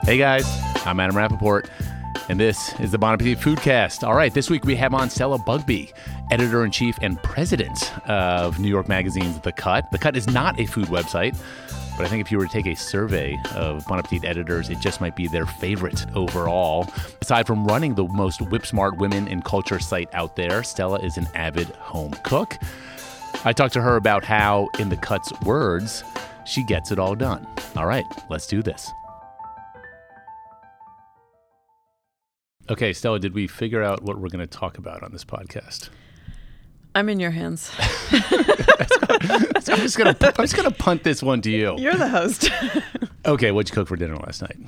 Hey guys, I'm Adam Rappaport, and this is the Bon Appetit Foodcast. All right, this week we have on Stella Bugbee, editor-in-chief and president of New York Magazine's The Cut. The Cut is not a food website, but I think if you were to take a survey of Bon Appetit editors, it just might be their favorite overall. Aside from running the most whip-smart women in culture site out there, Stella is an avid home cook. I talked to her about how, in The Cut's words, she gets it all done. All right, let's do this. Okay, Stella, did we figure out what we're going to talk about on this podcast? I'm in your hands. I'm just gonna punt this one to you. You're the host. Okay, what'd you cook for dinner last night?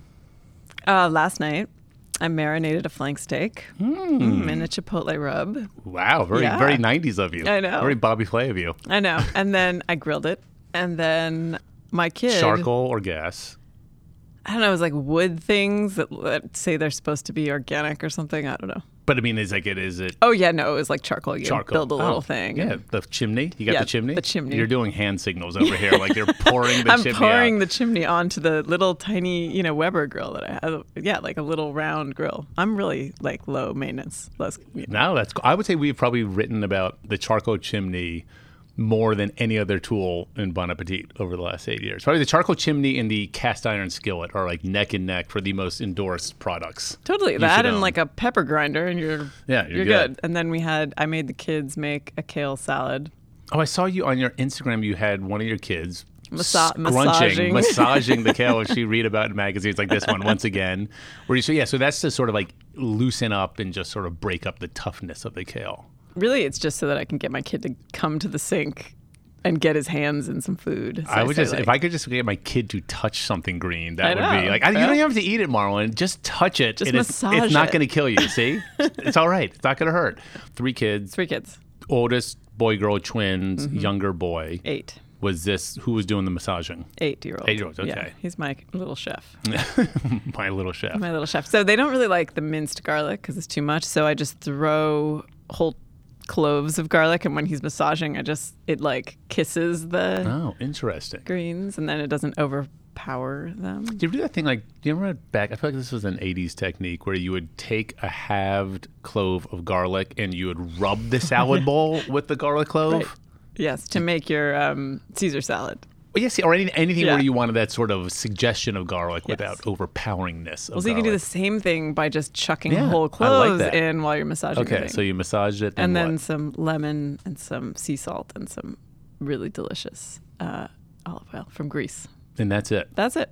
Last night, I marinated a flank steak in a chipotle rub. Wow, very 90s of you. I know. Very Bobby Flay of you. I know. And then I grilled it. And then my kid... Charcoal or gas? I don't know. It was like wood things that say they're supposed to be organic or something. I don't know. But I mean, is it? Oh, yeah, no, it was like charcoal. You build a little thing. Yeah, the chimney. You got the chimney? The chimney. You're doing hand signals over here, like you're pouring the chimney I'm pouring out. the chimney onto the little tiny, Weber grill that I have. Yeah, like a little round grill. I'm really like low maintenance. No, that's cool. I would say we've probably written about the charcoal chimney more than any other tool in Bon Appetit over the last 8 years. Probably the charcoal chimney and the cast iron skillet are like neck and neck for the most endorsed products. Totally. That and like a pepper grinder and you're good. And then I made the kids make a kale salad. Oh, I saw you on your Instagram. You had one of your kids massaging the kale, which you read about in magazines like this one once again. So that's to sort of like loosen up and just sort of break up the toughness of the kale. Really, it's just so that I can get my kid to come to the sink and get his hands in some food. So if I could just get my kid to touch something green, that would be like, you don't even have to eat it, Marlon. Just touch it. Just massage it. It's not going to kill you, see? It's all right. It's not going to hurt. 3 kids. 3 kids. Oldest boy, girl, twins, younger boy. 8. Who was doing the massaging? 8-year-old. 8-year-old, okay. Yeah, he's my little chef. My little chef. My little chef. So they don't really like the minced garlic because it's too much. So I just throw whole cloves of garlic, and when he's massaging, it like kisses the interesting greens, and then it doesn't overpower them. Do you do that thing do you remember back? I feel like this was an 80s technique where you would take a halved clove of garlic and you would rub the salad bowl with the garlic clove. Right. Yes, to make your Caesar salad. Well, yes, or anything where you wanted that sort of suggestion of garlic without overpoweringness of garlic. You can do the same thing by just chucking whole cloves in while you're massaging. Okay, so you massaged it, and then some lemon and some sea salt and some really delicious olive oil from Greece. And that's it? That's it.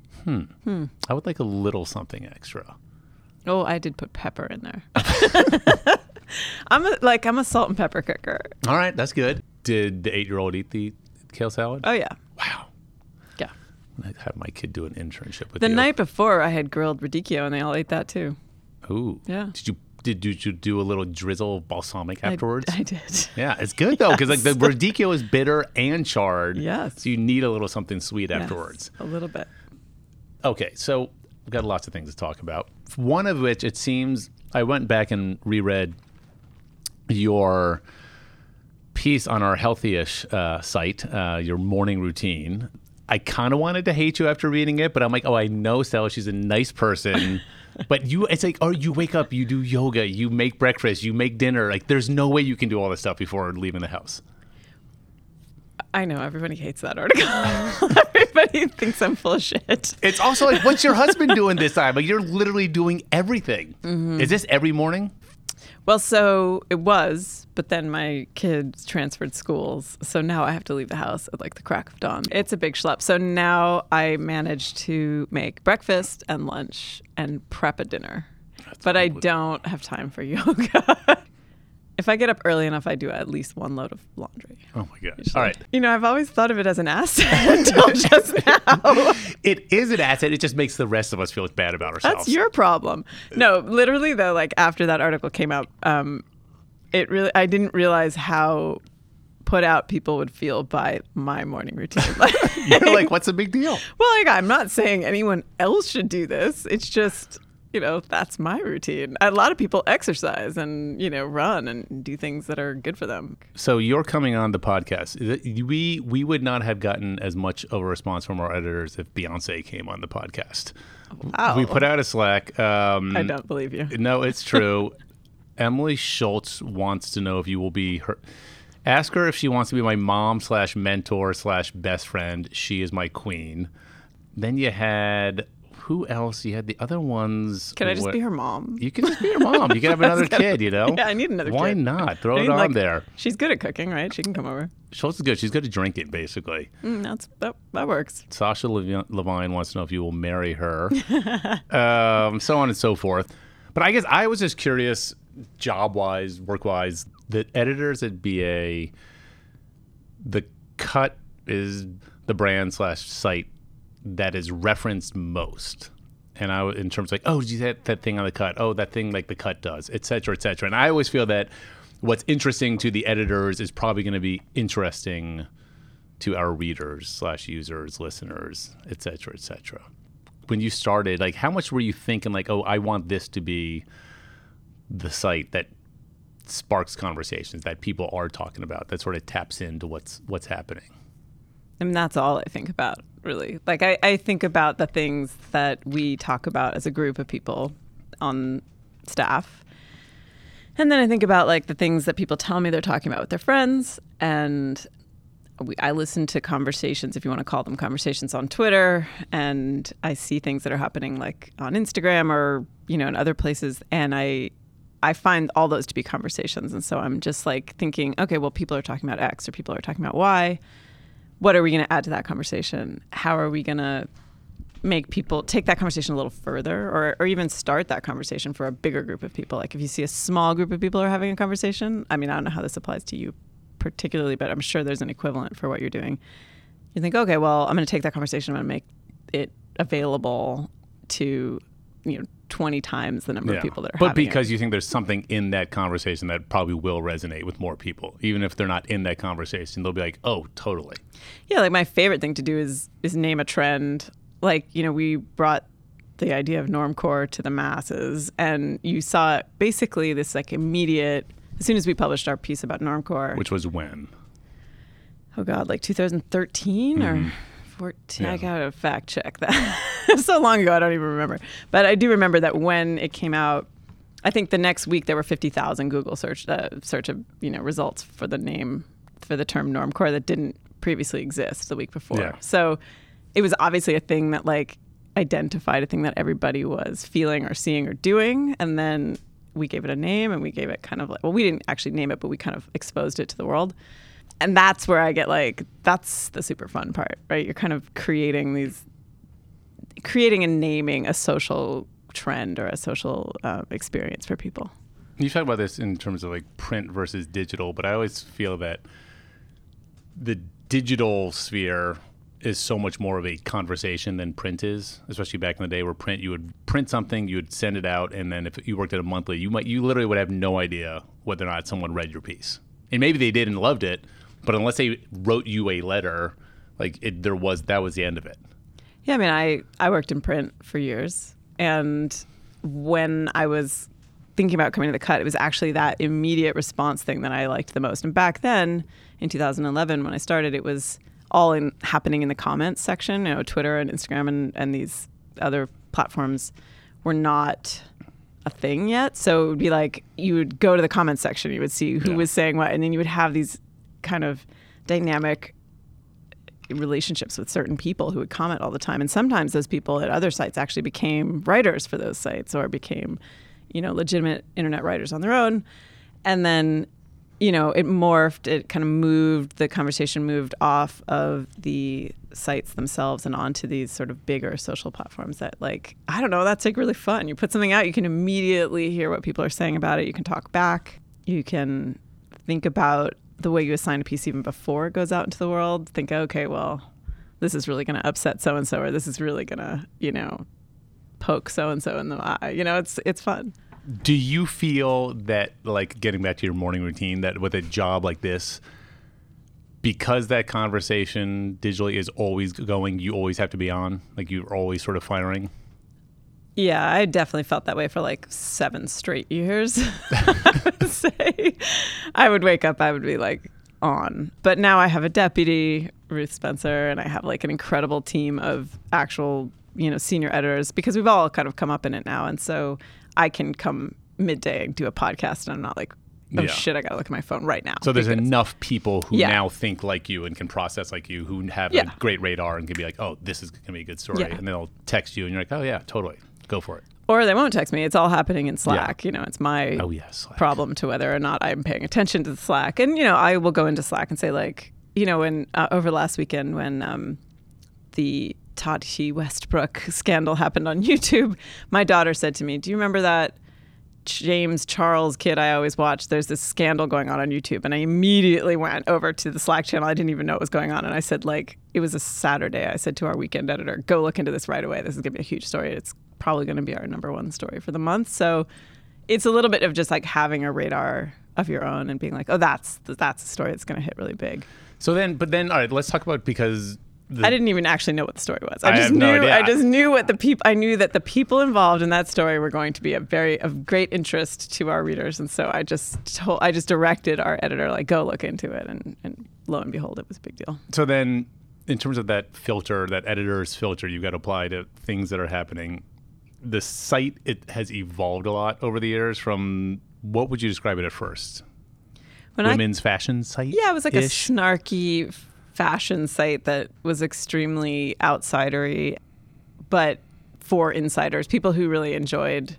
I would like a little something extra. Oh, I did put pepper in there. I'm a salt and pepper cooker. All right, that's good. Did the 8-year-old eat the kale salad? Oh, yeah. Wow. Yeah. I had my kid do an internship with you. The night before, I had grilled radicchio, and they all ate that, too. Ooh. Yeah. Did you do a little drizzle of balsamic afterwards? I did. Yeah, it's good, though, because the radicchio is bitter and charred. Yes. So you need a little something sweet afterwards. A little bit. Okay, so we've got lots of things to talk about. One of which, it seems, I went back and reread your piece on our Healthyish site, your morning routine. I kind of wanted to hate you after reading it, but I'm like, I know Stella, she's a nice person. But it's like, you wake up, you do yoga, you make breakfast, you make dinner. Like, there's no way you can do all this stuff before leaving the house. I know, everybody hates that article. Everybody thinks I'm full of shit. It's also like, what's your husband doing this time? Like, you're literally doing everything. Mm-hmm. Is this every morning? Well, so it was, but then my kids transferred schools. So now I have to leave the house at like the crack of dawn. It's a big schlep. So now I manage to make breakfast and lunch and prep a dinner. But I don't have time for yoga. If I get up early enough, I do at least 1 load of laundry. Oh, my gosh. All right. I've always thought of it as an asset until just now. It is an asset. It just makes the rest of us feel bad about ourselves. That's your problem. No, literally, though, like after that article came out, I didn't realize how put out people would feel by my morning routine. You're like, what's the big deal? Well, I'm not saying anyone else should do this. It's just... that's my routine. A lot of people exercise and, run and do things that are good for them. So you're coming on the podcast. We would not have gotten as much of a response from our editors if Beyonce came on the podcast. Wow. We put out a Slack. I don't believe you. No, it's true. Emily Schultz wants to know if you will be her. Ask her if she wants to be my mom / mentor / best friend. She is my queen. Then you had... Who else? You had the other ones. Can I just be her mom? You can just be her mom. You can have another kid, Yeah, I need another kid. Why not? Throw it on there. She's good at cooking, right? She can come over. Schultz is good. She's good at drinking, basically. That works. Sasha Levine wants to know if you will marry her. So on and so forth. But I guess I was just curious, job-wise, work-wise, the editors at BA, the Cut is the brand / site that is referenced most. And in terms of did you see that thing on the Cut? Oh, that thing like the Cut does, et cetera, et cetera. And I always feel that what's interesting to the editors is probably going to be interesting to our readers / users, listeners, et cetera, et cetera. When you started, how much were you thinking I want this to be the site that sparks conversations that people are talking about, that sort of taps into what's happening? I mean, that's all I think about, really. I think about the things that we talk about as a group of people on staff. And then I think about, the things that people tell me they're talking about with their friends. And I listen to conversations, if you want to call them conversations, on Twitter. And I see things that are happening, on Instagram or, in other places. And I find all those to be conversations. And so I'm just, thinking, okay, well, people are talking about X or people are talking about Y. What are we going to add to that conversation? How are we going to make people take that conversation a little further or even start that conversation for a bigger group of people? If you see a small group of people are having a conversation, I mean, I don't know how this applies to you particularly, but I'm sure there's an equivalent for what you're doing. You think, okay, well, I'm going to take that conversation, I'm going to make it available to, 20 times the number of people that are having it. But because you think there's something in that conversation that probably will resonate with more people. Even if they're not in that conversation, they'll be like, oh, totally. Yeah, my favorite thing to do is name a trend. We brought the idea of normcore to the masses, and you saw basically this immediate, as soon as we published our piece about normcore. Which was when? Oh, God, 2013 or 14? Yeah. I got to fact check that. So long ago, I don't even remember. But I do remember that when it came out, I think the next week there were 50,000 Google search of results for the term normcore that didn't previously exist the week before. Yeah. So it was obviously a thing that identified a thing that everybody was feeling or seeing or doing, and then we gave it a name and we gave it kind of we didn't actually name it, but we kind of exposed it to the world. And that's where I get that's the super fun part, right? You're kind of creating and naming a social trend or a social experience for people. You talk about this in terms of print versus digital, but I always feel that the digital sphere is so much more of a conversation than print is, especially back in the day where print, you would print something, you would send it out, and then if you worked at a monthly, you literally would have no idea whether or not someone read your piece. And maybe they did and loved it, but unless they wrote you a letter, that was the end of it. Yeah, I mean, I worked in print for years, and when I was thinking about coming to the Cut, it was actually that immediate response thing that I liked the most. And back then, in 2011, when I started, it was all happening in the comments section. Twitter and Instagram and these other platforms were not a thing yet. So it would be you would go to the comments section, you would see who was saying what, and then you would have these kind of dynamic relationships with certain people who would comment all the time. And sometimes those people at other sites actually became writers for those sites or became, legitimate internet writers on their own. And then, it morphed, the conversation moved off of the sites themselves and onto these sort of bigger social platforms that I don't know, that's really fun. You put something out, you can immediately hear what people are saying about it. You can talk back. You can think about the way you assign a piece even before it goes out into the world. Think, okay, well, this is really going to upset so-and-so, or this is really going to, poke so-and-so in the eye. It's fun. Do you feel that, getting back to your morning routine, that with a job like this, because that conversation digitally is always going, you always have to be on? You're always sort of firing? Yeah, I definitely felt that way for like 7 straight years. I would say I would wake up, I would be like on. But now I have a deputy, Ruth Spencer, and I have like an incredible team of actual, senior editors because we've all kind of come up in it now. And so I can come midday and do a podcast and I'm not like, oh shit, I got to look at my phone right now. So there's enough people who now think like you and can process like you, who have a great radar and can be like, oh, this is going to be a good story. And they'll text you and you're like, oh yeah, totally. Go for it. Or they won't text me. It's all happening in Slack. It's my problem to whether or not I'm paying attention to the Slack. And, I will go into Slack and say like, when over last weekend when the Tati Westbrook scandal happened on YouTube, my daughter said to me, do you remember that James Charles kid I always watch? There's this scandal going on YouTube. And I immediately went over to the Slack channel. I didn't even know what was going on. And I said, like, it was a Saturday. I said to our weekend editor, go look into this right away. This is going to be a huge story. It's probably going to be our #1 story for the month. So it's a little bit of just like having a radar of your own and being like, oh, that's a story that's going to hit really big. So then, all right, let's talk about, because I didn't even actually know what the story was. I just knew what I knew that the people involved in that story were going to be of great interest to our readers. And so I just directed our editor, like, go look into it. And lo and behold, it was a big deal. So then in terms of that filter, that editor's filter you've got to apply to things that are happening, the site, it has evolved a lot over the years from, what would you describe it at first? Women's fashion site? Yeah, it was like a snarky fashion site that was extremely outsidery, but for insiders, people who really enjoyed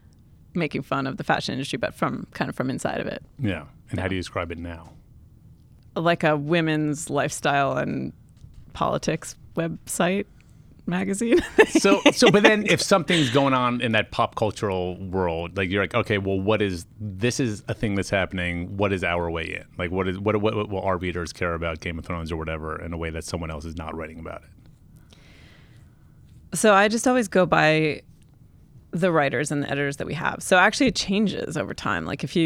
making fun of the fashion industry, but from inside of it. Yeah. And how do you describe it now? Like a women's lifestyle and politics website magazine. But then if something's going on in that pop cultural world, like you're like, okay, well, this is a thing that's happening. What is our way in? Like, what will our readers care about Game of Thrones or whatever in a way that someone else is not writing about it? So I just always go by the writers and the editors that we have. So actually it changes over time. Like if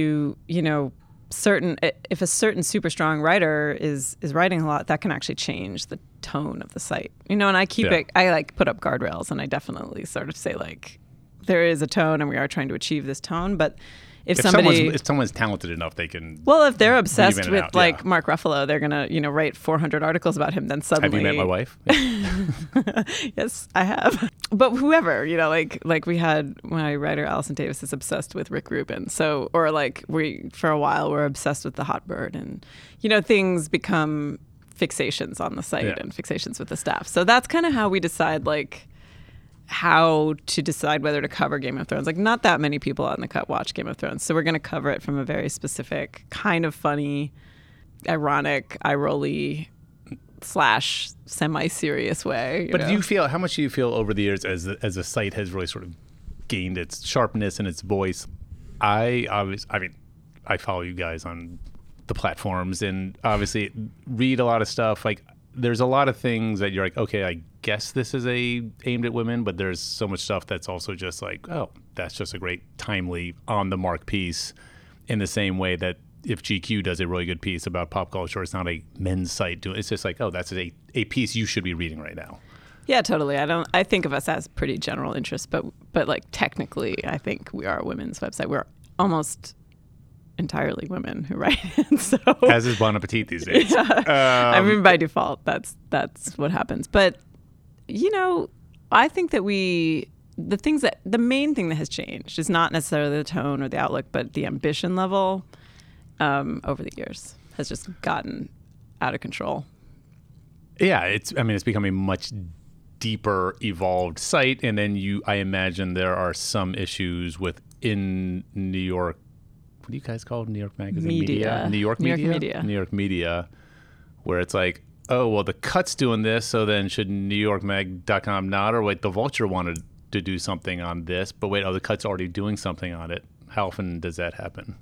if a certain super strong writer is writing a lot, that can actually change the tone of the site. And I keep it, I like put up guardrails and I definitely sort of say like, there is a tone and we are trying to achieve this tone. But if someone's talented enough, they can. Well, if they're obsessed with Mark Ruffalo, they're going to, write 400 articles about him. Then suddenly. Have you met my wife? Yes, I have. But whoever, like we had my writer, Allison Davis, is obsessed with Rick Rubin. So, or like for a while, we're obsessed with the hot bird and, things become fixations on the site and fixations with the staff. So that's kind of how we decide like how to decide whether to cover Game of Thrones. Like not that many people out in the cut watch Game of Thrones. So we're going to cover it from a very specific kind of funny, ironic, eye-rolly / semi-serious way. But how much do you feel over the years as a site has really sort of gained its sharpness and its voice? I follow you guys on the platforms and obviously read a lot of stuff. Like there's a lot of things that you're like, okay, I guess this is aimed at women, but there's so much stuff that's also just like, oh, that's just a great, timely, on the mark piece. In the same way that if GQ does a really good piece about pop culture, it's not a men's site. It's just like, oh, that's a piece you should be reading right now. Yeah, totally. I think of us as pretty general interest, but like technically, I think we are a women's website. We're almost entirely women who write it. So as is Bon Appetit these days. Yeah. By default, that's what happens. But I think that the main thing that has changed is not necessarily the tone or the outlook, but the ambition level over the years has just gotten out of control. Yeah, it's become a much deeper, evolved site, and then I imagine there are some issues within New York. What do you guys call it? New York Magazine? Media. New York Media, where it's like, oh, well, the Cut's doing this, so then should NewYorkMag.com not? Or wait, the Vulture wanted to do something on this, but wait, the Cut's already doing something on it. How often does that happen?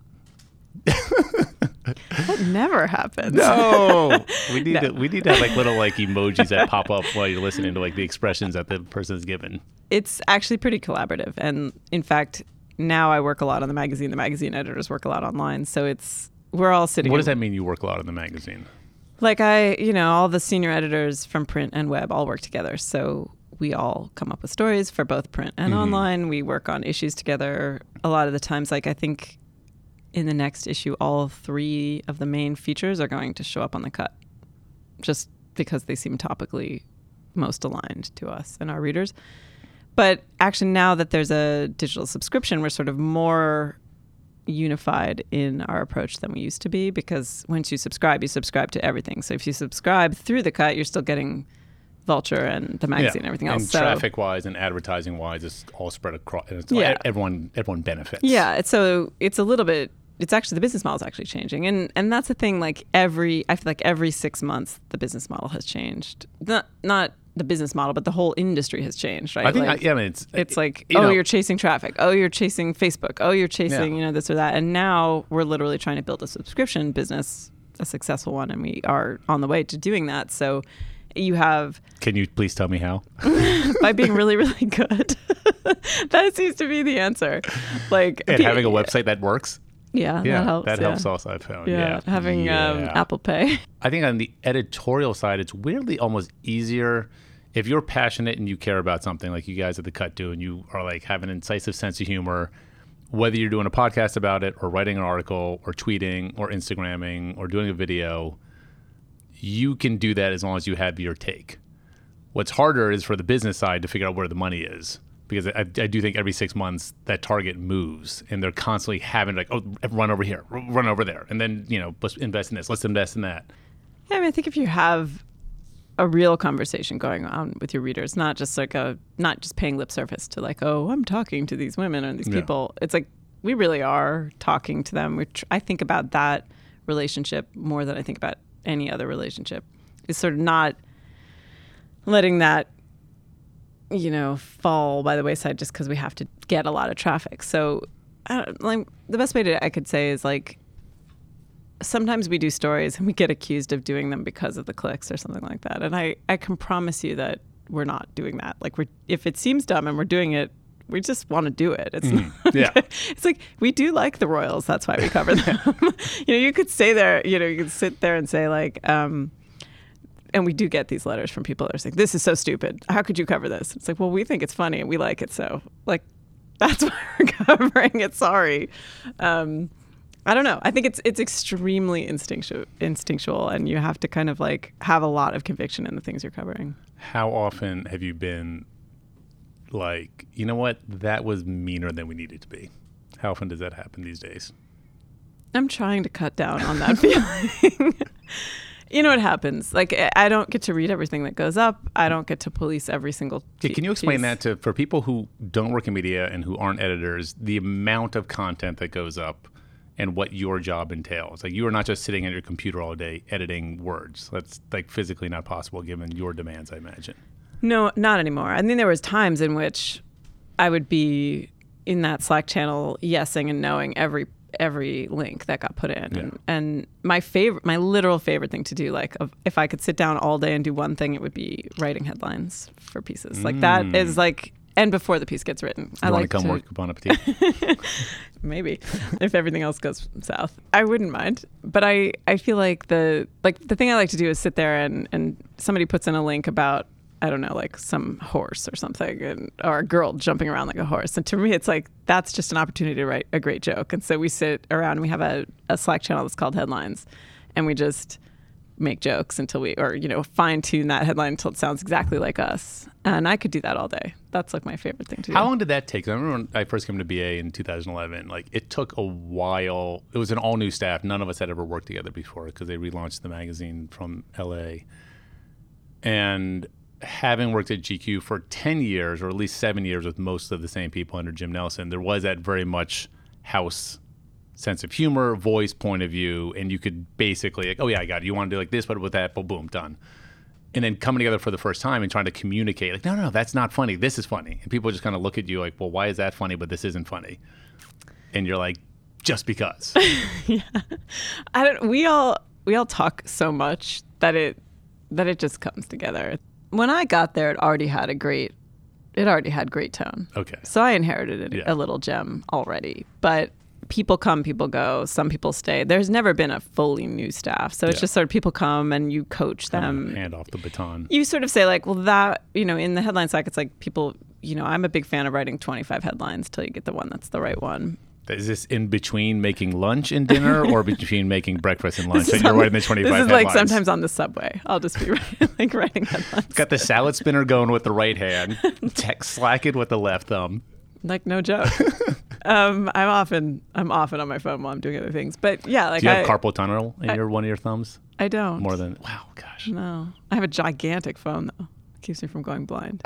That never happens. No, we need to have like little like emojis that pop up while you're listening to like the expressions that the person's given. It's actually pretty collaborative, and in fact, now I work a lot on the magazine. The magazine editors work a lot online, so we're all sitting. What does that mean? You work a lot on the magazine? Like all the senior editors from print and web all work together. So we all come up with stories for both print and online. We work on issues together. A lot of the times, like I think in the next issue, all 3 of the main features are going to show up on The Cut, just because they seem topically most aligned to us and our readers. But actually, now that there's a digital subscription, we're sort of more unified in our approach than we used to be, because once you subscribe to everything. So if you subscribe through The Cut, you're still getting Vulture and the magazine and everything else. And traffic-wise and advertising-wise, it's all spread across. And it's everyone benefits. Yeah, so it's a little bit. It's actually, the business model is actually changing, and that's the thing. Like I feel like every 6 months the business model has changed. Not the business model, but the whole industry has changed, right? I think, like, it's like, you're chasing traffic. Oh, you're chasing Facebook. Oh, you're chasing, this or that. And now we're literally trying to build a subscription business, a successful one, and we are on the way to doing that. So you have... Can you please tell me how? By being really, really good. That seems to be the answer. Like, and having a website that works? Yeah, that helps. That helps also, I've found. Having Apple Pay. I think on the editorial side, it's weirdly almost easier if you're passionate and you care about something like you guys at The Cut do, and you are like have an incisive sense of humor, whether you're doing a podcast about it or writing an article or tweeting or Instagramming or doing a video, you can do that as long as you have your take. What's harder is for the business side to figure out where the money is. Because I do think every 6 months that target moves, and they're constantly having like, oh, run over here, run over there, and then let's invest in this, let's invest in that. Yeah, I mean, I think if you have a real conversation going on with your readers, not just paying lip service to like, oh, I'm talking to these women or these people. It's like we really are talking to them. I think about that relationship more than I think about any other relationship. It's sort of not letting that fall by the wayside just because we have to get a lot of traffic. So the best way I could say is like, sometimes we do stories and we get accused of doing them because of the clicks or something like that. And I can promise you that we're not doing that. Like if it seems dumb and we're doing it, we just want to do it. It's not, it's like, we do like the royals. That's why we cover them. You could say there, you could sit there and say like, and we do get these letters from people that are saying, this is so stupid. How could you cover this? It's like, well, we think it's funny and we like it. So like, that's why we're covering it. Sorry. I don't know. I think it's extremely instinctual, and you have to kind of like have a lot of conviction in the things you're covering. How often have you been like, you know what, that was meaner than we needed to be? How often does that happen these days? I'm trying to cut down on that feeling. You know what happens? Like, I don't get to read everything that goes up. I don't get to police every single piece. Can you explain that for people who don't work in media and who aren't editors, the amount of content that goes up and what your job entails? Like, you are not just sitting at your computer all day editing words. That's like physically not possible given your demands, I imagine. No, not anymore. I mean, there was times in which I would be in that Slack channel yesing and knowing every link that got put in. Yeah. And my literal favorite thing to do, like if I could sit down all day and do one thing, it would be writing headlines for pieces. Like that is like, and before the piece gets written. You want to come work Bon Appetit? Maybe, if everything else goes south. I wouldn't mind. But I feel like the thing I like to do is sit there and somebody puts in a link about, I don't know, like some horse or something, or a girl jumping around like a horse. And to me, it's like, that's just an opportunity to write a great joke. And so we sit around and we have a Slack channel that's called Headlines. And we just make jokes until fine tune that headline until it sounds exactly like us. And I could do that all day. That's like my favorite thing to do. How long did that take? I remember when I first came to BA in 2011, like it took a while. It was an all new staff. None of us had ever worked together before because they relaunched the magazine from LA. And having worked at GQ for 10 years, or at least 7 years with most of the same people under Jim Nelson, there was that very much house sense of humor, voice, point of view, and you could basically like, oh yeah, I got it. You want to do like this, but with that, boom, done. And then coming together for the first time and trying to communicate, like, no, that's not funny. This is funny. And people just kind of look at you like, well, why is that funny, but this isn't funny? And you're like, just because. Yeah. We all talk so much that it just comes together. When I got there, it already had great tone. Okay. So I inherited a little gem already. But people come, people go. Some people stay. There's never been a fully new staff. So it's just sort of people come and you coach them. Hand off the baton. You sort of say like, well, that, in the headline stack, it's like people, I'm a big fan of writing 25 headlines till you get the one that's the right one. Is this in between making lunch and dinner or between making breakfast and lunch? And you're writing the 25 headlines. This is like sometimes on the subway. I'll just be writing headlines. Got the salad spinner going with the right hand, slacking with the left thumb. Like, no joke. I'm often on my phone while I'm doing other things. But yeah, like, do you have carpal tunnel in one of your thumbs? I don't. More than, wow, gosh. No. I have a gigantic phone, though. It keeps me from going blind.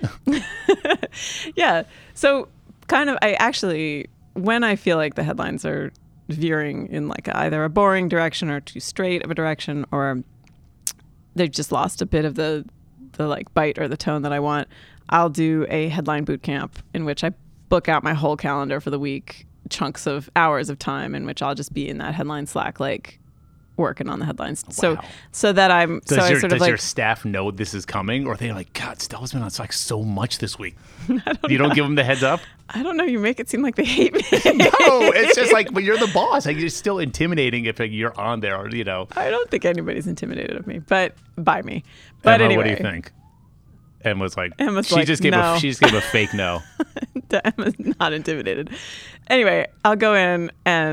Yeah. So kind of, when I feel like the headlines are veering in like either a boring direction or too straight of a direction, or they've just lost a bit of the like bite or the tone that I want, I'll do a headline boot camp in which I book out my whole calendar for the week, chunks of hours of time in which I'll just be in that headline Slack, like working on the headlines. Wow. So that I'm, does your your staff know this is coming, or are they like, God, Stella's been on Slack so much this week? You don't give them the heads up? I don't know. You make it seem like they hate me. No, it's just like, but you're the boss. Like, it's still intimidating if you're on there, or, I don't think anybody's intimidated of me, but by me. But Emma, anyway. what do you think? Emma's like, she just gave a fake no. Emma's not intimidated. Anyway, I'll go in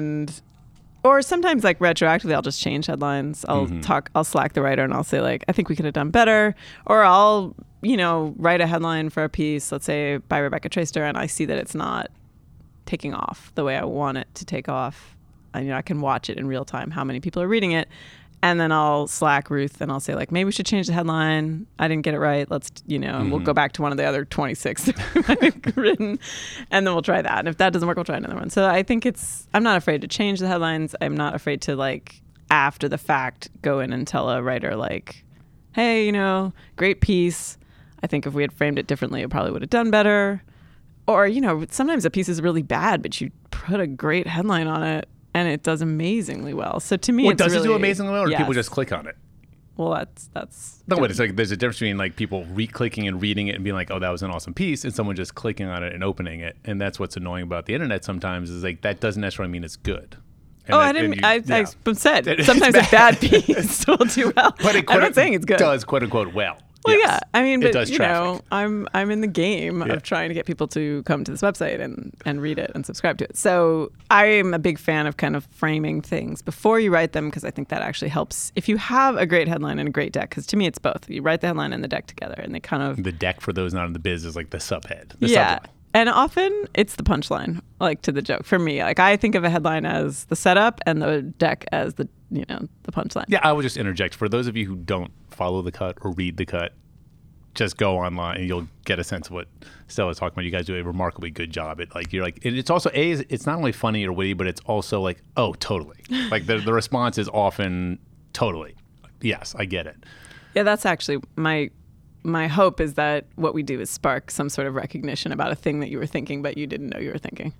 or sometimes like retroactively, I'll just change headlines. I'll Slack the writer and I'll say like, I think we could have done better. Or I'll, write a headline for a piece, let's say by Rebecca Traister, and I see that it's not taking off the way I want it to take off. I can watch it in real time, how many people are reading it. And then I'll Slack Ruth and I'll say like, maybe we should change the headline. I didn't get it right. Let's, we'll go back to one of the other 26 that I've written, and then we'll try that. And if that doesn't work, we'll try another one. So I think I'm not afraid to change the headlines. I'm not afraid to like, after the fact, go in and tell a writer like, hey, great piece. I think if we had framed it differently, it probably would have done better. Or, sometimes a piece is really bad, but you put a great headline on it and it does amazingly well. So to me, it does do amazingly well, or people just click on it? Well, that's. No, but it's like there's a difference between like people clicking and reading it and being like, "Oh, that was an awesome piece," and someone just clicking on it and opening it. And that's what's annoying about the internet sometimes is like that doesn't necessarily mean it's good. And I said sometimes a bad piece will do well. But I'm not saying it's good. Does quote unquote well. Well, yes. Yeah, I mean, but I'm in the game of trying to get people to come to this website and read it and subscribe to it. So I'm a big fan of kind of framing things before you write them, because I think that actually helps. If you have a great headline and a great deck, because to me it's both. You write the headline and the deck together, and they kind of the deck, for those not in the biz, is like the subhead. Subline. And often it's the punchline, like to the joke. For me, like I think of a headline as the setup and the deck as the punchline. Yeah, I would just interject. For those of you who don't follow The Cut or read The Cut, just go online and you'll get a sense of what Stella's talking about. You guys do a remarkably good job. It's also it's not only funny or witty, but it's also like, oh, totally. Like the response is often totally. Yes, I get it. Yeah, that's actually my hope, is that what we do is spark some sort of recognition about a thing that you were thinking, but you didn't know you were thinking.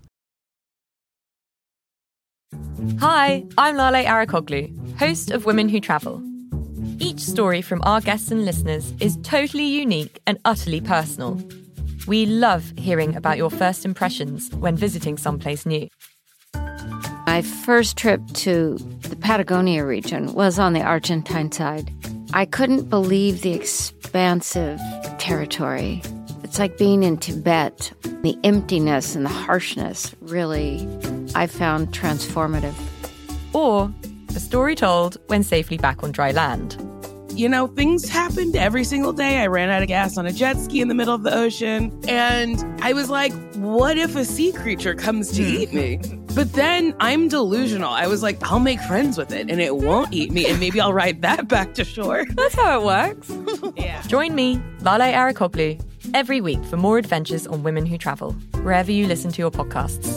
Hi, I'm Lale Arakoglu, host of Women Who Travel. Each story from our guests and listeners is totally unique and utterly personal. We love hearing about your first impressions when visiting someplace new. My first trip to the Patagonia region was on the Argentine side. I couldn't believe the expansive territory. It's like being in Tibet. The emptiness and the harshness really, I found transformative. Or a story told when safely back on dry land. Things happened every single day. I ran out of gas on a jet ski in the middle of the ocean. And I was like, what if a sea creature comes to eat me? But then I'm delusional. I was like, I'll make friends with it and it won't eat me. And maybe I'll ride that back to shore. That's how it works. Yeah. Join me, Lale Arakoglu, every week for more adventures on Women Who Travel, wherever you listen to your podcasts.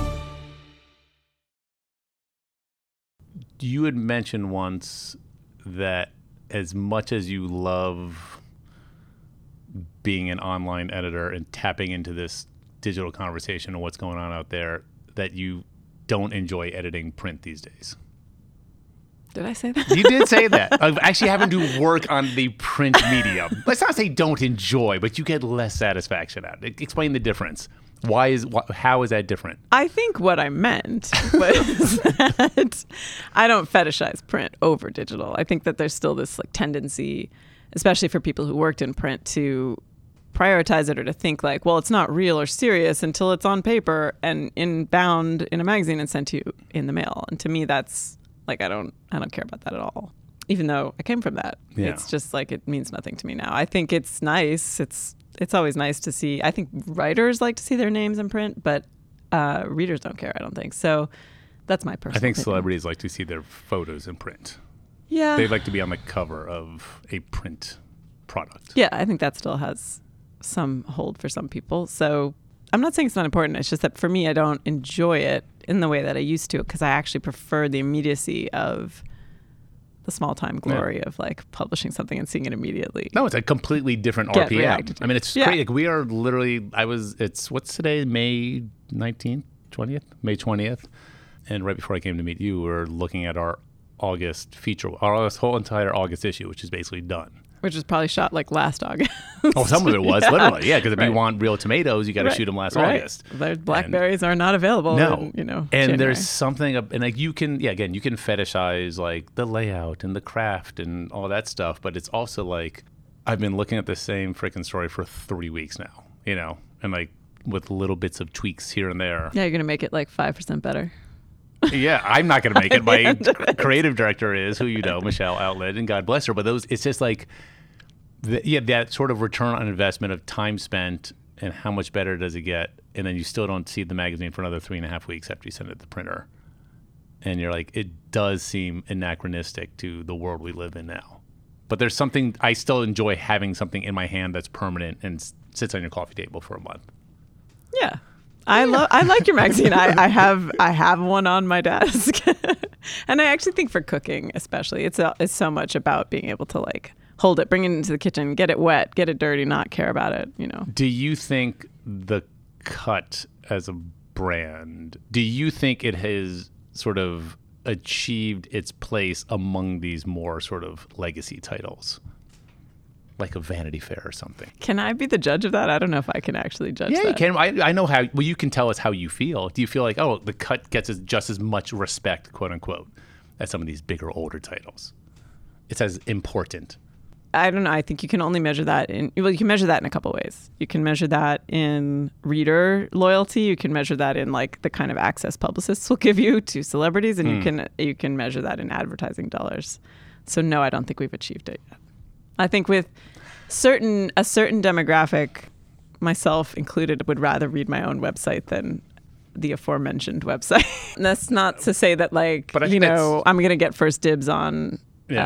You had mentioned once that as much as you love being an online editor and tapping into this digital conversation and what's going on out there, that you don't enjoy editing print these days. Did I say that? You did say that. Actually having to work on the print medium. Let's not say don't enjoy, but you get less satisfaction out of it. Explain the difference. How is that different? I think what I meant was that I don't fetishize print over digital. I think that there's still this like tendency, especially for people who worked in print, to prioritize it or to think like, well, it's not real or serious until it's on paper and bound in a magazine and sent to you in the mail. And to me, that's like, I don't care about that at all. Even though I came from that. Yeah. It's just like, it means nothing to me now. I think it's nice. It's always nice to see. I think writers like to see their names in print, but readers don't care, I don't think. So that's my personal opinion. Celebrities like to see their photos in print. Yeah. They like to be on the cover of a print product. Yeah, I think that still has some hold for some people. So I'm not saying it's not important. It's just that for me, I don't enjoy it in the way that I used to, because I actually prefer the immediacy of the small time glory of like publishing something and seeing it immediately. No, it's a completely different Get RPM. reacted to. I mean, it's great. Like, we are literally, what's today? May 19th, 20th? May 20th. And right before I came to meet you, we were looking at our August feature, our whole entire August issue, which is basically done. Which was probably shot like last August. Oh, some of it was, literally. Yeah, because if you want real tomatoes, you got to shoot them last August. Their blackberries are not available. No. In, and January. there's something, and like you can fetishize like the layout and the craft and all that stuff, but it's also like, I've been looking at the same freaking story for 3 weeks now, and like with little bits of tweaks here and there. Yeah, you're going to make it like 5% better. Yeah, I'm not going to make it. My creative director is, who Michelle Outlet, and God bless her. But it's just like, that sort of return on investment of time spent and how much better does it get, and then you still don't see the magazine for another 3.5 weeks after you send it to the printer, and you're like, it does seem anachronistic to the world we live in now. But there's something, I still enjoy having something in my hand that's permanent and sits on your coffee table for a month. Yeah. I like your magazine. I have one on my desk. And I actually think for cooking especially, it's so much about being able to like hold it, bring it into the kitchen, get it wet, get it dirty, not care about it, Do you think The Cut as a brand, do you think it has sort of achieved its place among these more sort of legacy titles? Like a Vanity Fair or something. Can I be the judge of that? I don't know if I can actually judge that. Yeah, you can. I know how. Well, you can tell us how you feel. Do you feel like, The Cut gets just as much respect, quote unquote, as some of these bigger, older titles? It's as important. I don't know. I think you can only measure that you can measure that in a couple of ways. You can measure that in reader loyalty. You can measure that in like the kind of access publicists will give you to celebrities, and you can measure that in advertising dollars. So no, I don't think we've achieved it yet. I think with a certain demographic, myself included, would rather read my own website than the aforementioned website. And that's not to say that like, I'm going to get first dibs on,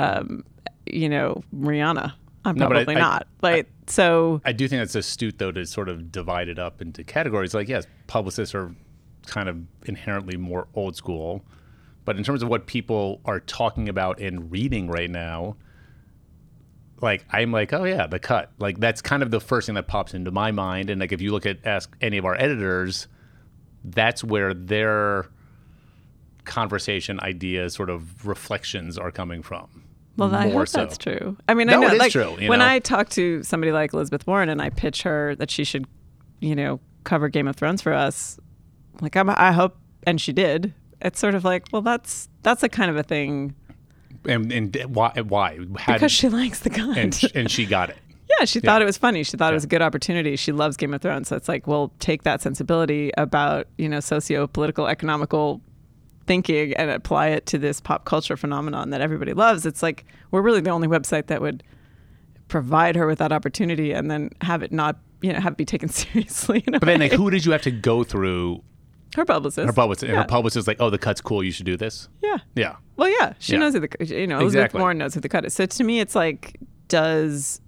Rihanna. I'm probably not. So I do think it's astute though to sort of divide it up into categories. Like, yes, publicists are kind of inherently more old school, but in terms of what people are talking about and reading right now, like, I'm like, oh yeah, The Cut. Like, that's kind of the first thing that pops into my mind. And like, if you ask any of our editors, that's where their conversation ideas, sort of reflections are coming from. Well, I hope that's true. I mean, no, I know, it is like, true. When I talk to somebody like Elizabeth Warren and I pitch her that she should, cover Game of Thrones for us, like, I hope, and she did. It's sort of like, well, that's a kind of a thing. And why? Because she likes The Cut. And she got it. Yeah, she thought it was funny. She thought it was a good opportunity. She loves Game of Thrones. So it's like, well, take that sensibility about, socio-political, economical thinking and apply it to this pop culture phenomenon that everybody loves. It's like, we're really the only website that would provide her with that opportunity and then have it not, have it be taken seriously. But then, like, who did you have to go through? Her publicist. And her publicist was like, The Cut's cool. You should do this. Yeah. Yeah. Well, yeah. She knows who Elizabeth Exactly. Warren knows who The Cut is. So to me, it's like, do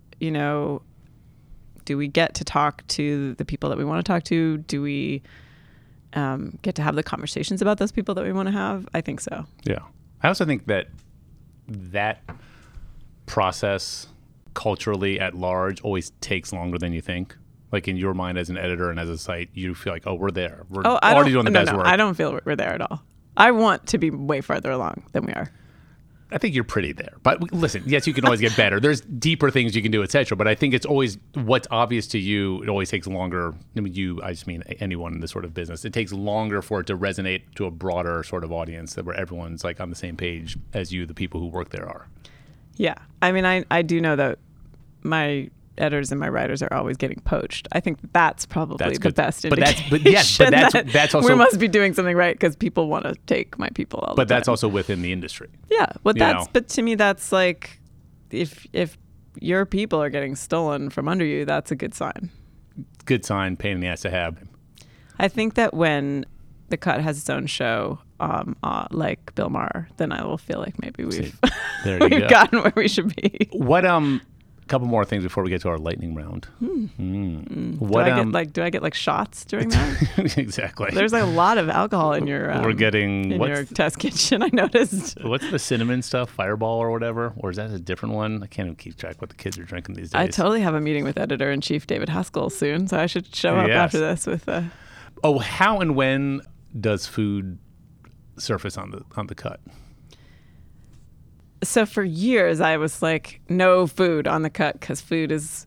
we get to talk to the people that we want to talk to? Do we get to have the conversations about those people that we want to have? I think so. Yeah. I also think that process culturally at large always takes longer than you think. Like, in your mind as an editor and as a site, you feel like, we're there. We're already doing the best work. I don't feel we're there at all. I want to be way farther along than we are. I think you're pretty there. But listen, yes, you can always get better. There's deeper things you can do, etc. But I think it's always what's obvious to you. It always takes longer. I just mean anyone in this sort of business. It takes longer for it to resonate to a broader sort of audience where everyone's like on the same page as you, the people who work there are. Yeah. I mean, I do know that my editors and my writers are always getting poached. I think that's probably the best indication. That's also we must be doing something right because people want to take my people all the time. But that's also within the industry. Yeah. But to me, that's like if your people are getting stolen from under you, that's a good sign. Good sign, pain in the ass to have. I think that when The Cut has its own show, like Bill Maher, then I will feel like maybe we've gotten where we should be. What couple more things before we get to our lightning round. What do I get like shots during that? Exactly. There's a lot of alcohol in your your test kitchen, I noticed. What's the cinnamon stuff? Fireball or whatever? Or is that a different one? I can't even keep track what the kids are drinking these days. I totally have a meeting with editor-in-chief David Haskell soon, so I should show up after this with how and when does food surface on the Cut? So for years I was like, no food on the Cut because food is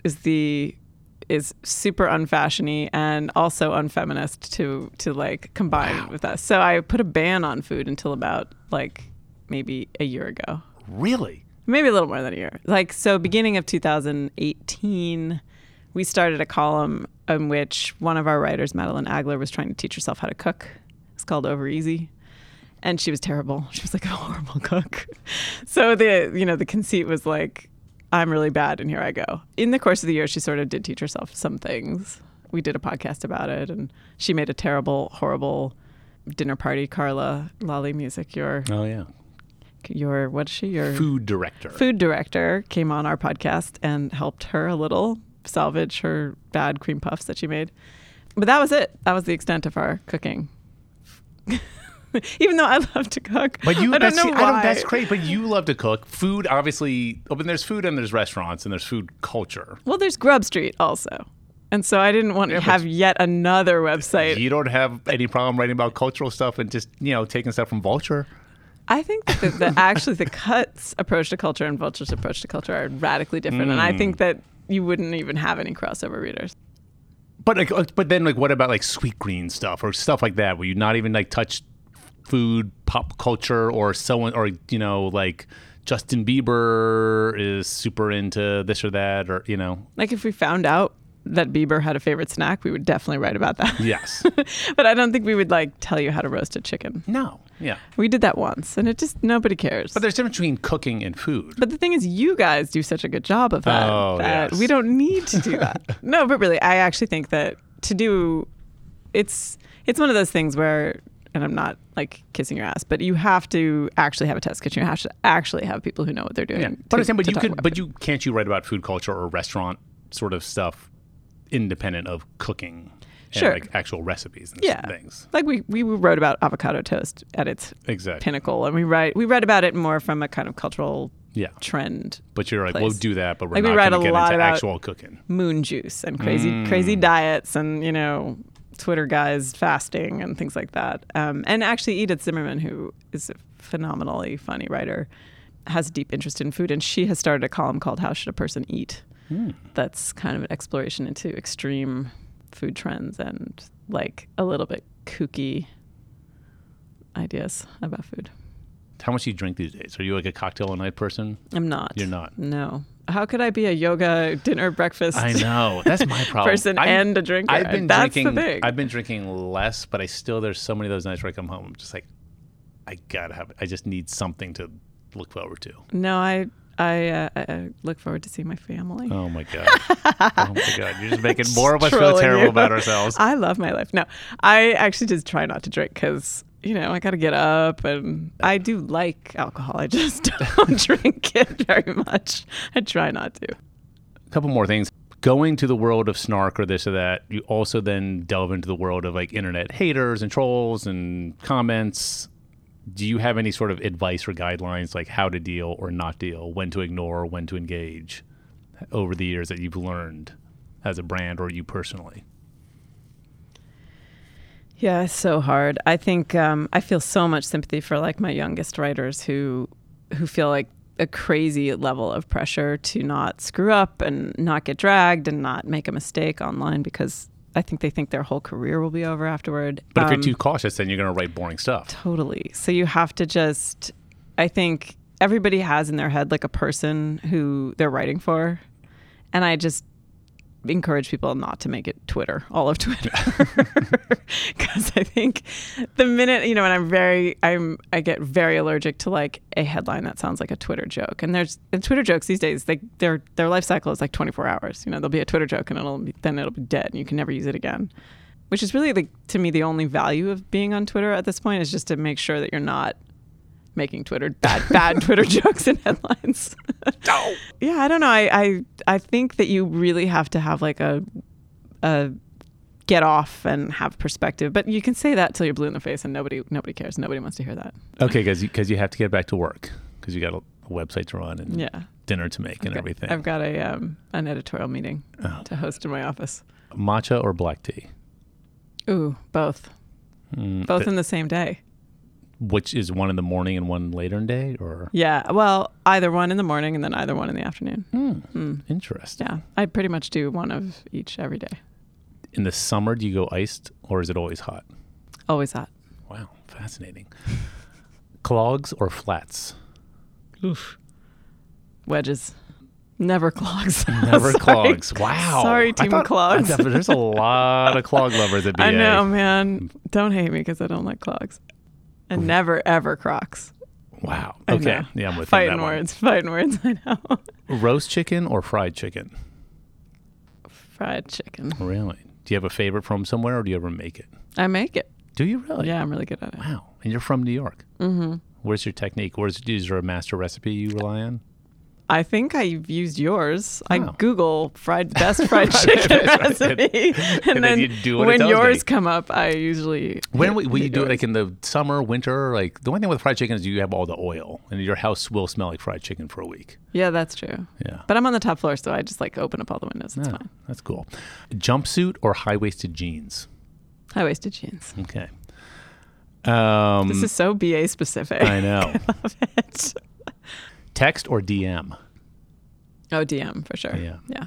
super unfashiony and also unfeminist to like combine with us. So I put a ban on food until about like maybe a year ago. Really? Maybe a little more than a year. Like, so beginning of 2018, we started a column in which one of our writers, Madeline Agler, was trying to teach herself how to cook. It's called Over Easy. And she was terrible. She was like a horrible cook. So the conceit was like, I'm really bad and here I go. In the course of the year, she sort of did teach herself some things. We did a podcast about it and she made a terrible, horrible dinner party. Carla Lolly Music, your what is she? Your food director. Food director came on our podcast and helped her a little salvage her bad cream puffs that she made. But that was it. That was the extent of our cooking. Even though I love to cook. But I don't know why. That's great, but you love to cook. Food, obviously, there's food and there's restaurants and there's food culture. Well, there's Grub Street also. And so I didn't want to have yet another website. You don't have any problem writing about cultural stuff and just, taking stuff from Vulture? I think that actually the Cut's approach to culture and Vulture's approach to culture are radically different. And I think that you wouldn't even have any crossover readers. But then what about like Sweet Green stuff or stuff like that where you not even like touch food, pop culture, or someone, or like Justin Bieber is super into this or that, or like if we found out that Bieber had a favorite snack, we would definitely write about that. Yes. But I don't think we would like tell you how to roast a chicken. No. Yeah. We did that once and it just, nobody cares. But there's a difference between cooking and food. But the thing is, you guys do such a good job of that. Yes. We don't need to do that. No, but really, I actually think that it's one of those things where, and I'm not like kissing your ass, but you have to actually have a test kitchen. You have to actually have people who know what they're doing. Yeah. Can't you write about food culture or restaurant sort of stuff independent of cooking and like actual recipes and things? Like we wrote about avocado toast at its pinnacle, and we read about it more from a kind of cultural trend. But you're like, place. we'll do that, but we're like not going to get into about actual cooking. Moon juice and crazy diets and Twitter guys fasting and things like that. And actually Edith Zimmerman, who is a phenomenally funny writer, has a deep interest in food, and she has started a column called How Should a Person Eat? That's kind of an exploration into extreme food trends and like a little bit kooky ideas about food. How much do you drink these days? Are you like a cocktail a night person? I'm not. You're not? No. How could I be a yoga, dinner, breakfast? I know. That's my problem. person and a drinker. That's the thing. I've been drinking less, but there's so many of those nights where I come home, I'm just like, I gotta have it. I just need something to look forward to. No, I look forward to seeing my family. Oh my God. You're just making more of us feel terrible about ourselves. I love my life. No, I actually just try not to drink because, I got to get up, and I do like alcohol. I just don't drink it very much. I try not to. A couple more things. Going to the world of snark or this or that, you also then delve into the world of like internet haters and trolls and comments. Do you have any sort of advice or guidelines, like how to deal or not deal, when to ignore, when to engage, over the years that you've learned as a brand or you personally? Yeah, it's so hard. I think I feel so much sympathy for like my youngest writers who who feel like a crazy level of pressure to not screw up and not get dragged and not make a mistake online, because I think they think their whole career will be over afterward. But if you're too cautious, then you're going to write boring stuff. Totally. So you have to just, I think everybody has in their head like a person who they're writing for. And I just encourage people not to make it Twitter, all of Twitter. Because I think the minute, you know, and I get very allergic to like a headline that sounds like a Twitter joke. And Twitter jokes these days, their life cycle is like 24 hours. You know, there'll be a Twitter joke and it'll be dead and you can never use it again. Which is really, to me, the only value of being on Twitter at this point is just to make sure that you're not making bad Twitter jokes and headlines. No. Yeah, I don't know. I think that you really have to have like a get off and have perspective. But you can say that till you're blue in the face and nobody cares. Nobody wants to hear that. Okay, because you have to get back to work because you got a website to run and dinner to make and everything. I've got an editorial meeting to host in my office. Matcha or black tea? Ooh, both. Both in the same day. Which is one in the morning and one later in the day, or? Yeah, well, either one in the morning and then either one in the afternoon. Interesting. Yeah, I pretty much do one of each every day. In the summer, do you go iced or is it always hot? Always hot. Wow, fascinating. Clogs or flats? Oof. Wedges. Never clogs. Never clogs. Wow. Sorry, team clogs. There's a lot of clog lovers at BA. I know, man. Don't hate me because I don't like clogs. And never, ever Crocs. Wow. Okay. Yeah, I'm with Fighting you on that words. Fighting words, I know. Roast chicken or fried chicken? Fried chicken. Really? Do you have a favorite from somewhere or do you ever make it? I make it. Do you really? Yeah, I'm really good at it. Wow. And you're from New York? Mm-hmm. Where's your technique? Is there a master recipe you rely on? I think I've used yours. I Google best fried chicken recipe, and then you do what when it tells yours me. come up, I usually. When will you do it? Like in the summer, winter? Like the one thing with fried chicken is you have all the oil, and your house will smell like fried chicken for a week. Yeah, that's true. Yeah, but I'm on the top floor, so I just like open up all the windows. It's fine. That's cool. Jumpsuit or high-waisted jeans? High-waisted jeans. Okay. This is so BA specific. I know. I love it. Text or DM? Oh, DM for sure. Yeah. Yeah.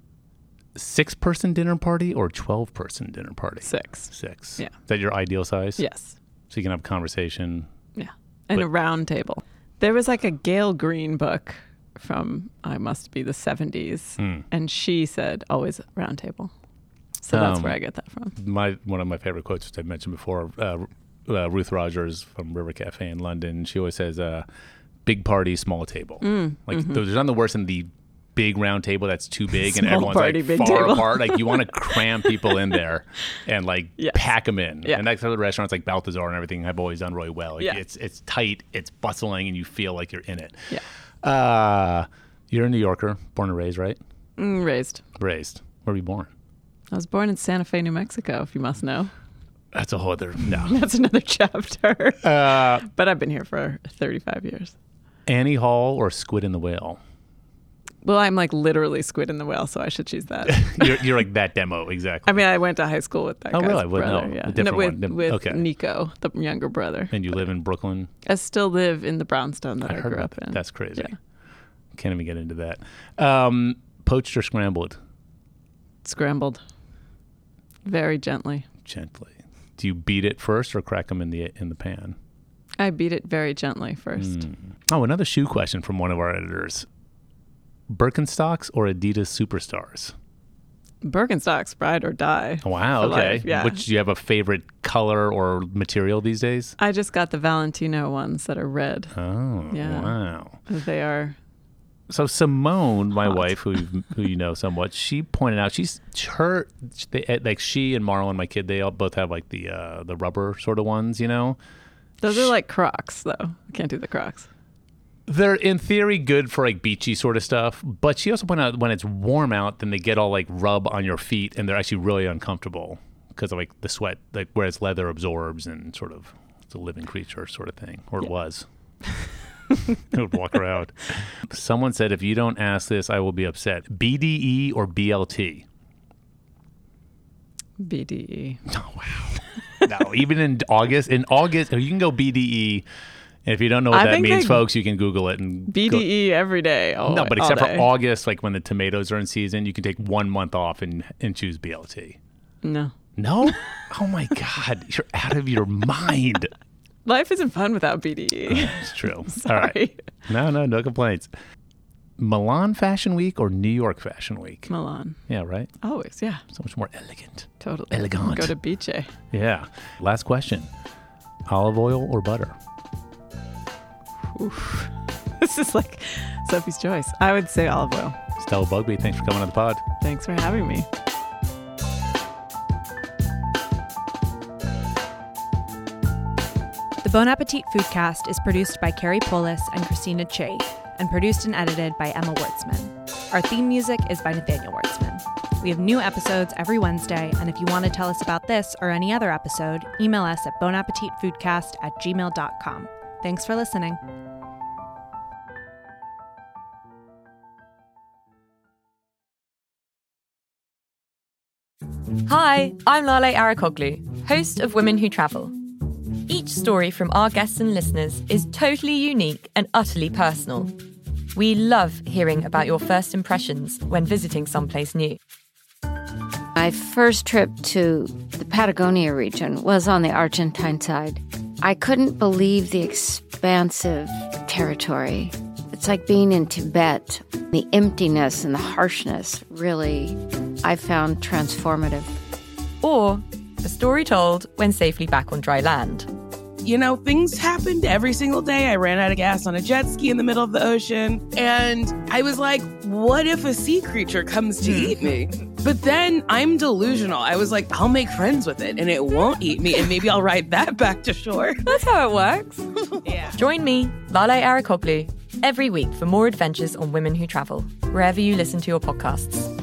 6-person dinner party or 12-person dinner party? 6. Yeah. Is that your ideal size? Yes. So you can have a conversation. Yeah. And a round table. There was like a Gail Green book from, I must be the 70s. And she said, always round table. So that's where I get that from. One of my favorite quotes, which I mentioned before, Ruth Rogers from River Cafe in London. She always says, big party, small table. There's none the worse than the big round table that's too big and everyone's party, like far apart. Like you want to cram people in there and like pack them in. Yeah. And that's how the restaurants like Balthazar and everything have always done really well. Like it's tight, it's bustling, and you feel like you're in it. Yeah. You're a New Yorker, born and raised, right? Raised. Raised. Where were you born? I was born in Santa Fe, New Mexico, if you must know. That's a whole other, no. That's another chapter. But I've been here for 35 years. Annie Hall or Squid and the Whale? Well, I'm like literally Squid and the Whale, so I should choose that. you're like that demo, exactly. I mean, I went to high school with that guy's really? brother. No, yeah. a different one. With Okay. Nico, the younger brother. And you live in Brooklyn? I still live in the brownstone that I heard grew about up in. That's crazy. Yeah. Can't even get into that. Poached or scrambled? Scrambled. Very gently. Gently. Do you beat it first or crack them in the pan? I beat it very gently first. Oh, another shoe question from one of our editors. Birkenstocks or Adidas Superstars? Birkenstocks, ride or die. Wow, for okay. life, yeah. Which, do you have a favorite color or material these days? I just got the Valentino ones that are red. Oh, Yeah. wow. They are. So Simone, my Hot. wife, who you know somewhat, she pointed out she and Marlon, my kid, they all both have like the rubber sort of ones, you know. Those are like Crocs, though. I can't do the Crocs. They're in theory good for like beachy sort of stuff, but she also pointed out when it's warm out, then they get all like rub on your feet, and they're actually really uncomfortable because of like the sweat, like whereas leather absorbs and sort of it's a living creature sort of thing, or it was. It would walk around. Someone said, if you don't ask this, I will be upset. BDE or BLT? BDE. Oh, wow. No, even in August, you can go BDE And if you don't know what I that think means, they- folks, you can Google it and BDE every day. No, but except all for day. August, like when the tomatoes are in season, you can take 1 month off and choose BLT. No. No? Oh my God. You're out of your mind. Life isn't fun without BDE. It's true. Sorry. All right. No complaints. Milan Fashion Week or New York Fashion Week? Milan. Yeah, right? Always, yeah. So much more elegant. Totally. Elegant. Go to Biche. Yeah. Last question. Olive oil or butter? Oof. This is like Sophie's choice. I would say olive oil. Stella Bugbee, thanks for coming on the pod. Thanks for having me. The Bon Appetit Foodcast is produced by Carrie Polis and Christina Che, and produced and edited by Emma Wertzman. Our theme music is by Nathaniel Wertzman. We have new episodes every Wednesday, and if you want to tell us about this or any other episode, email us at bonappetitfoodcast@gmail.com. Thanks for listening. Hi, I'm Lale Arakoglu, host of Women Who Travel. Each story from our guests and listeners is totally unique and utterly personal. We love hearing about your first impressions when visiting someplace new. My first trip to the Patagonia region was on the Argentine side. I couldn't believe the expansive territory. It's like being in Tibet. The emptiness and the harshness really, I found transformative. Or a story told when safely back on dry land. You know, things happened every single day. I ran out of gas on a jet ski in the middle of the ocean. And I was like, what if a sea creature comes to eat me? But then I'm delusional. I was like, I'll make friends with it and it won't eat me. And maybe I'll ride that back to shore. That's how it works. Yeah. Join me, Lale Arakoglu, every week for more adventures on Women Who Travel, wherever you listen to your podcasts.